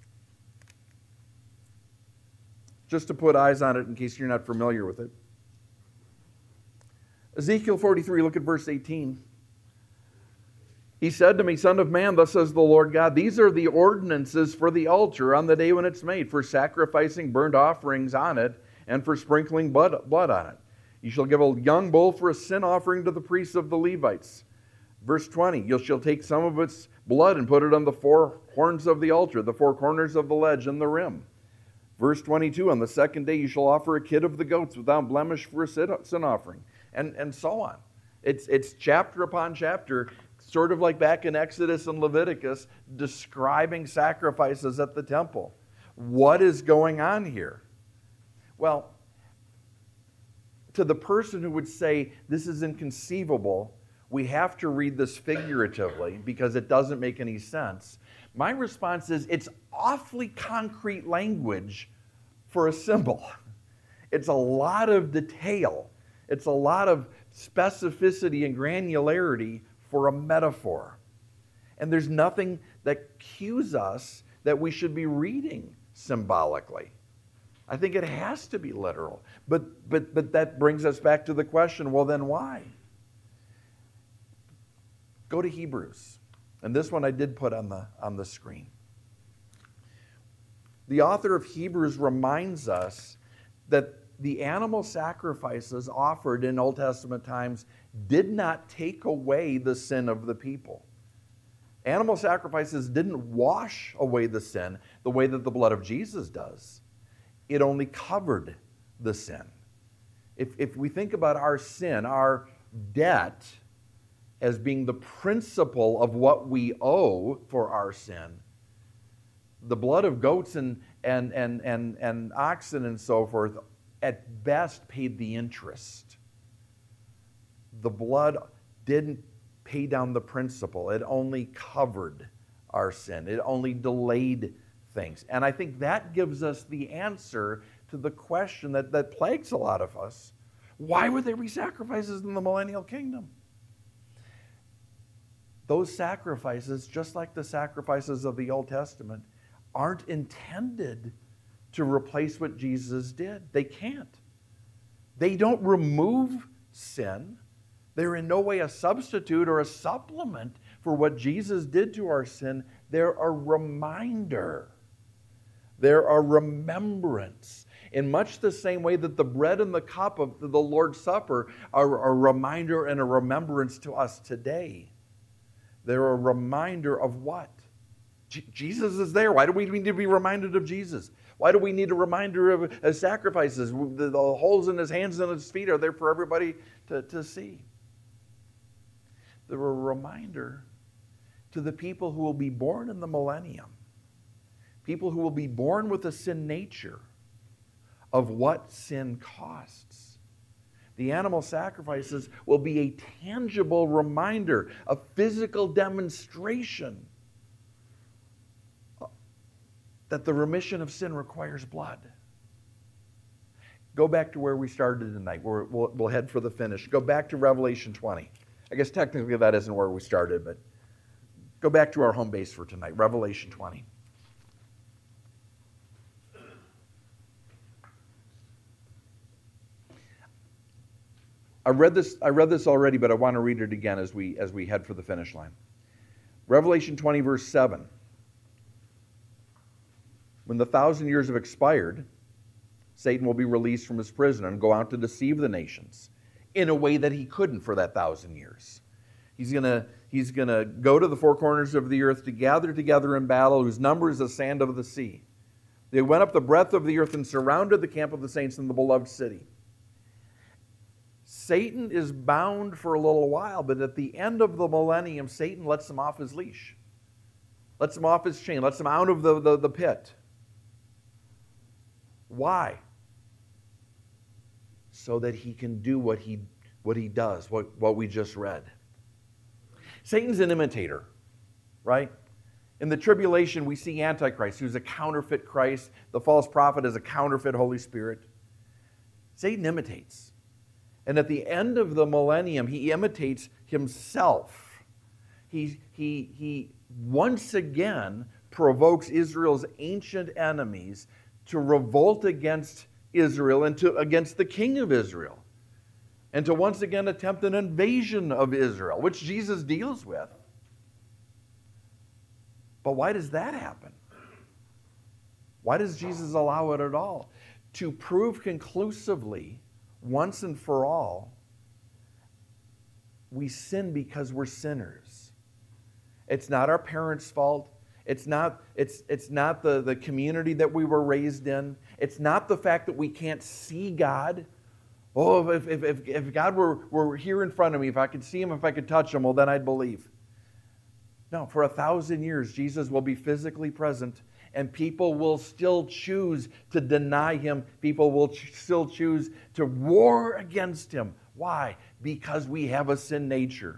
Just to put eyes on it in case you're not familiar with it. Ezekiel forty-three, look at verse eighteen. He said to me, Son of man, thus says the Lord God, these are the ordinances for the altar on the day when it's made, for sacrificing burnt offerings on it, and for sprinkling blood, blood on it. You shall give a young bull for a sin offering to the priests of the Levites. Verse twenty, you shall take some of its blood and put it on the four horns of the altar, the four corners of the ledge and the rim. Verse twenty-two, on the second day you shall offer a kid of the goats without blemish for a sin offering, and, and so on. It's, it's chapter upon chapter, sort of like back in Exodus and Leviticus, describing sacrifices at the temple. What is going on here? Well, to the person who would say this is inconceivable, we have to read this figuratively because it doesn't make any sense. My response is it's awfully concrete language for a symbol. It's a lot of detail. It's a lot of specificity and granularity for a metaphor. And there's nothing that cues us that we should be reading symbolically. I think it has to be literal. But, but, but that brings us back to the question, well, then why? Go to Hebrews. And this one I did put on the, on the screen. The author of Hebrews reminds us that the animal sacrifices offered in Old Testament times did not take away the sin of the people. Animal sacrifices didn't wash away the sin the way that the blood of Jesus does. It only covered the sin. If, if we think about our sin, our debt, as being the principle of what we owe for our sin, the blood of goats and, and, and, and, and oxen and so forth at best paid the interest. The blood didn't pay down the principle. It only covered our sin. It only delayed things. And I think that gives us the answer to the question that, that plagues a lot of us. Why would there be sacrifices in the millennial kingdom? Those sacrifices, just like the sacrifices of the Old Testament, aren't intended to replace what Jesus did. They can't. They don't remove sin. They're in no way a substitute or a supplement for what Jesus did to our sin. They're a reminder. They're a remembrance. In much the same way that the bread and the cup of the Lord's Supper are a reminder and a remembrance to us today. They're a reminder of what? J- Jesus is there. Why do we need to be reminded of Jesus? Why do we need a reminder of, of sacrifices? The, the holes in his hands and his feet are there for everybody to, to see. They're a reminder to the people who will be born in the millennium, people who will be born with a sin nature, of what sin costs. The animal sacrifices will be a tangible reminder, a physical demonstration that the remission of sin requires blood. Go back to where we started tonight. We're, we'll, we'll head for the finish. Go back to Revelation twenty. I guess technically that isn't where we started, but go back to our home base for tonight, Revelation twenty. I read this, I read this already, but I want to read it again as we, as we head for the finish line. Revelation twenty, verse seven. When the thousand years have expired, Satan will be released from his prison and go out to deceive the nations in a way that he couldn't for that thousand years. He's going to he's gonna go to the four corners of the earth to gather together in battle, whose number is the sand of the sea. They went up the breadth of the earth and surrounded the camp of the saints in the beloved city. Satan is bound for a little while, but at the end of the millennium, Satan lets him off his leash, lets him off his chain, lets him out of the, the, the pit. Why? So that he can do what he, what he does, what, what we just read. Satan's an imitator, right? In the tribulation, we see Antichrist, who's a counterfeit Christ. The false prophet is a counterfeit Holy Spirit. Satan imitates. And at the end of the millennium, he imitates himself. He, he, he once again provokes Israel's ancient enemies to revolt against Israel and to, against the king of Israel, and to once again attempt an invasion of Israel, which Jesus deals with. But why does that happen? Why does Jesus allow it at all? To prove conclusively, once and for all, we sin because we're sinners. It's not our parents' fault. It's not, it's, it's not the, the community that we were raised in. It's not the fact that we can't see God. Oh, if, if, if, if God were, were here in front of me, if I could see Him, if I could touch Him, well, then I'd believe. No, for a thousand years, Jesus will be physically present, and people will still choose to deny Him. People will ch- still choose to war against Him. Why? Because we have a sin nature.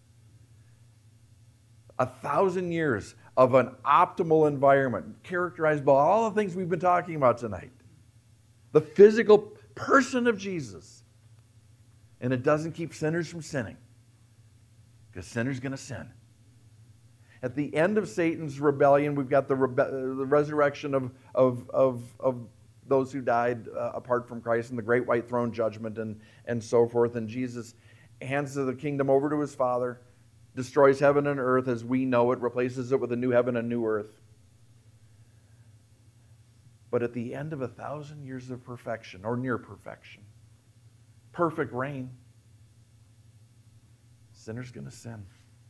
A thousand years of an optimal environment characterized by all the things we've been talking about tonight. The physical person of Jesus. And it doesn't keep sinners from sinning, because sinners are going to sin. At the end of Satan's rebellion, we've got the, rebe- the resurrection of, of, of, of those who died uh, apart from Christ, and the great white throne judgment, and, and so forth. And Jesus hands the kingdom over to His Father, destroys heaven and earth as we know it, replaces it with a new heaven and new earth. But at the end of a thousand years of perfection, or near perfection, perfect reign, sinner's going to sin.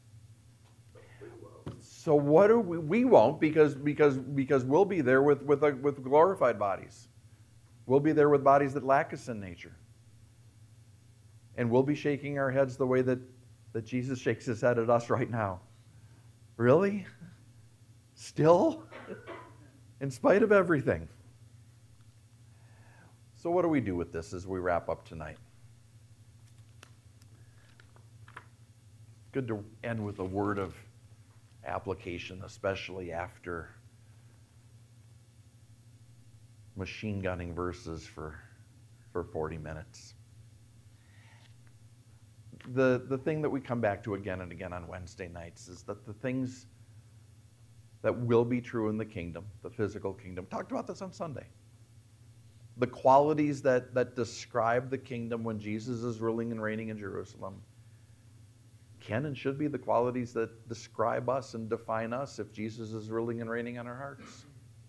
So what are we? We won't, because because because we'll be there with with, a, with glorified bodies. We'll be there with bodies that lack a sin nature. And we'll be shaking our heads the way that, that Jesus shakes His head at us right now. Really? Still? In spite of everything. So what do we do with this as we wrap up tonight? Good to end with a word of application, especially after machine gunning verses for, for forty minutes. The, the thing that we come back to again and again on Wednesday nights is that the things that will be true in the kingdom, the physical kingdom, talked about this on Sunday. The qualities that, that describe the kingdom when Jesus is ruling and reigning in Jerusalem can and should be the qualities that describe us and define us if Jesus is ruling and reigning in our hearts.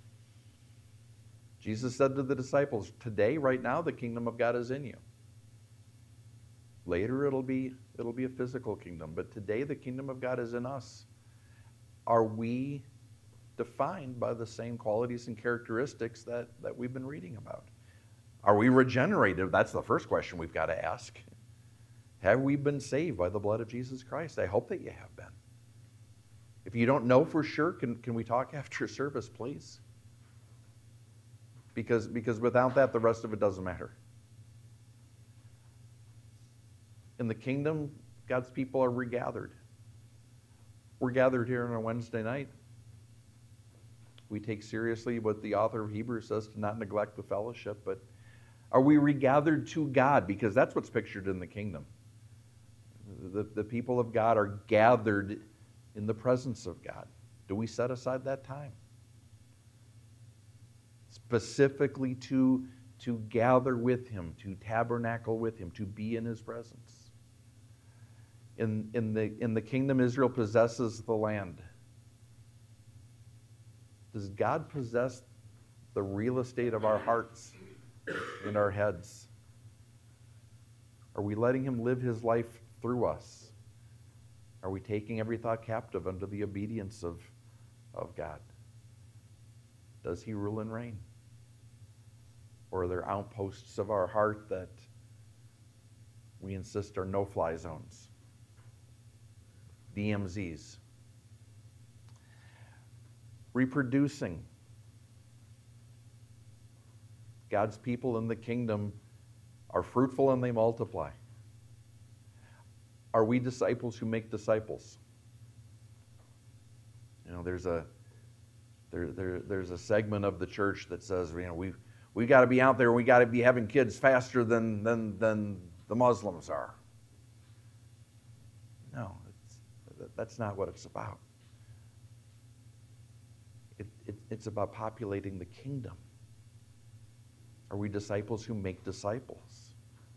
Jesus said to the disciples, today, right now, the kingdom of God is in you. Later, it'll be, it'll be a physical kingdom, but today the kingdom of God is in us. Are we defined by the same qualities and characteristics that, that we've been reading about? Are we regenerated? That's the first question we've got to ask. Have we been saved by the blood of Jesus Christ? I hope that you have been. If you don't know for sure, can, can we talk after service, please? Because, because without that, the rest of it doesn't matter. In the kingdom, God's people are regathered. We're gathered here on a Wednesday night. We take seriously what the author of Hebrews says, to not neglect the fellowship, but are we regathered to God? Because that's what's pictured in the kingdom. The, the people of God are gathered in the presence of God. Do we set aside that time? Specifically to, to gather with Him, to tabernacle with Him, to be in His presence. In, in, the, in the kingdom, Israel possesses the land. Does God possess the real estate of our hearts and our heads? Are we letting Him live His life through us? Are we taking every thought captive under the obedience of, of God? Does He rule and reign? Or are there outposts of our heart that we insist are no-fly zones? D M Zs. Reproducing. God's people in the kingdom are fruitful and they multiply. Are we disciples who make disciples? You know, there's a There, there, there's a segment of the church that says, you know, we we got to be out there. We got to be having kids faster than than than the Muslims are. No, it's, that's not what it's about. It, it, it's about populating the kingdom. Are we disciples who make disciples?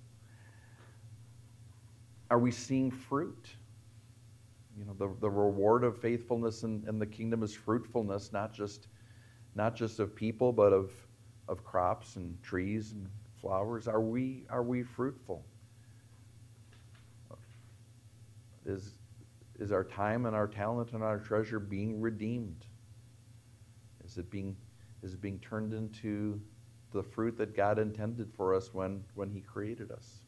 Are we seeing fruit? You know, the, the reward of faithfulness in, in the kingdom is fruitfulness, not just not just of people, but of of crops and trees and flowers. Are we are we fruitful? Is is our time and our talent and our treasure being redeemed? Is it being is it being turned into the fruit that God intended for us when, when He created us?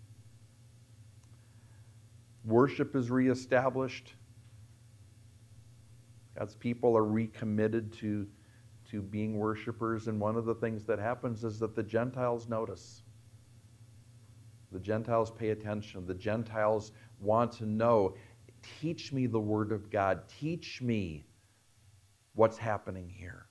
Worship is reestablished. God's people are recommitted to, to being worshipers, and one of the things that happens is that the Gentiles notice. The Gentiles pay attention. The Gentiles want to know, teach me the Word of God. Teach me what's happening here.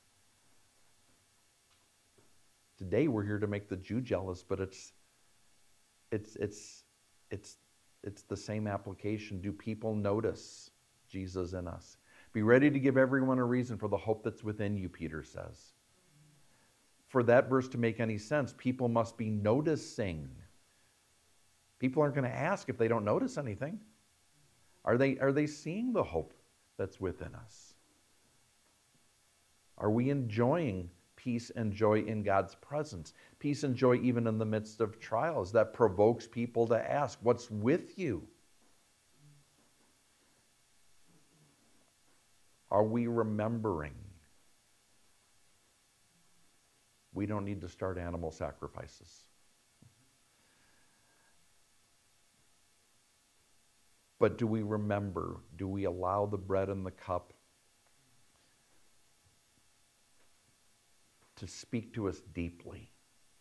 Today we're here to make the Jew jealous, but it's it's it's it's it's the same application. Do people notice Jesus in us? Be ready to give everyone a reason for the hope that's within you, Peter says. For that verse to make any sense, people must be noticing. People aren't going to ask if they don't notice anything. Are they, are they seeing the hope that's within us? Are we enjoying peace and joy in God's presence? Peace and joy even in the midst of trials. That provokes people to ask, what's with you? Are we remembering? We don't need to start animal sacrifices. But do we remember? Do we allow the bread and the cup to speak to us deeply?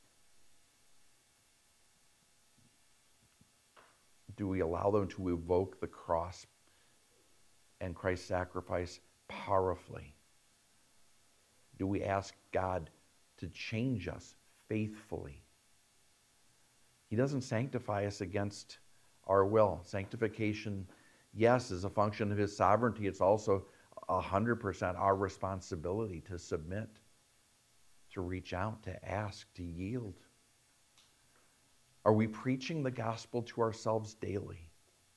Do we allow them to evoke the cross and Christ's sacrifice powerfully? Do we ask God to change us faithfully? He doesn't sanctify us against our will. Sanctification, yes, is a function of His sovereignty. It's also one hundred percent our responsibility to submit, to reach out, to ask, to yield. Are we preaching the gospel to ourselves daily?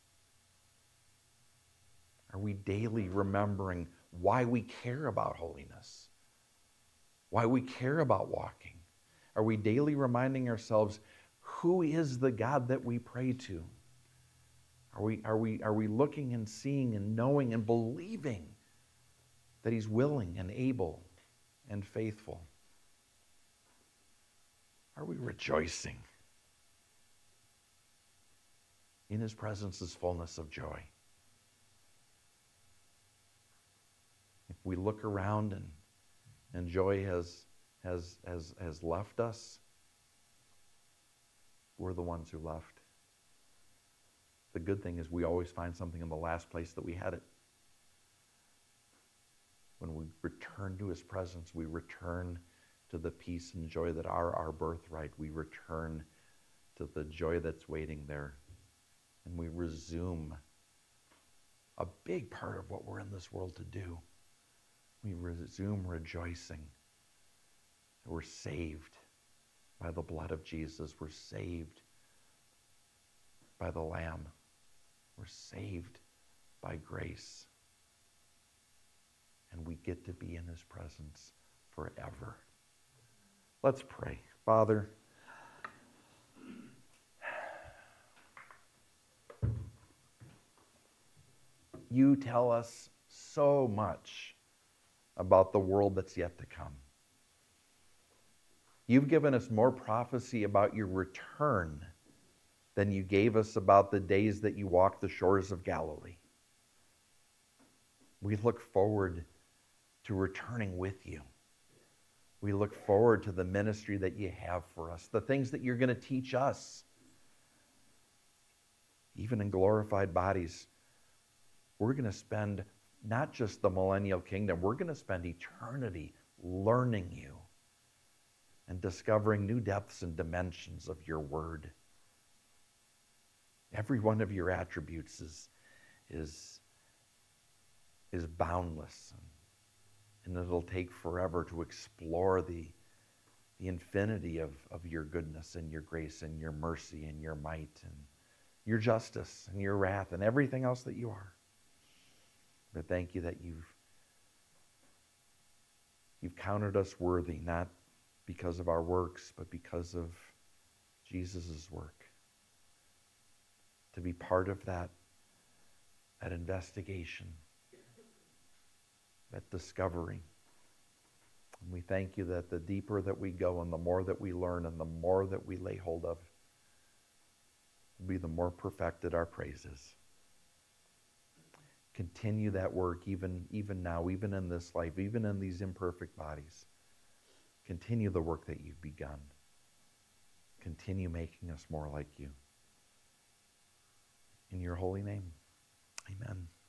Are we daily remembering why we care about holiness? Why we care about walking? Are we daily reminding ourselves, who is the God that we pray to? Are we, are we, are we looking and seeing and knowing and believing that He's willing and able and faithful? Are we rejoicing? In His presence is fullness of joy. If we look around and, and joy has, has, has, has left us, we're the ones who left. The good thing is we always find something in the last place that we had it. When we return to His presence, we return to the peace and joy that are our birthright. We return to the joy that's waiting there. And we resume a big part of what we're in this world to do. We resume rejoicing. We're saved by the blood of Jesus. We're saved by the Lamb. We're saved by grace. And we get to be in His presence forever. Let's pray. Father, You tell us so much about the world that's yet to come. You've given us more prophecy about Your return than You gave us about the days that You walked the shores of Galilee. We look forward to returning with You. We look forward to the ministry that You have for us, the things that You're going to teach us. Even in glorified bodies, we're going to spend not just the millennial kingdom, we're going to spend eternity learning you and discovering new depths and dimensions of your word. Every one of your attributes is, is, is boundless, and, and it'll take forever to explore the, the infinity of, of your goodness and your grace and your mercy and your might and your justice and your wrath and everything else that you are. But thank you that you've you've counted us worthy, not because of our works, but because of Jesus' work. To be part of that, that investigation, that discovery. And we thank you that the deeper that we go and the more that we learn and the more that we lay hold of, will be the more perfected our praise is. Continue that work even, even now, even in this life, even in these imperfect bodies. Continue the work that you've begun. Continue making us more like you. In your holy name, amen.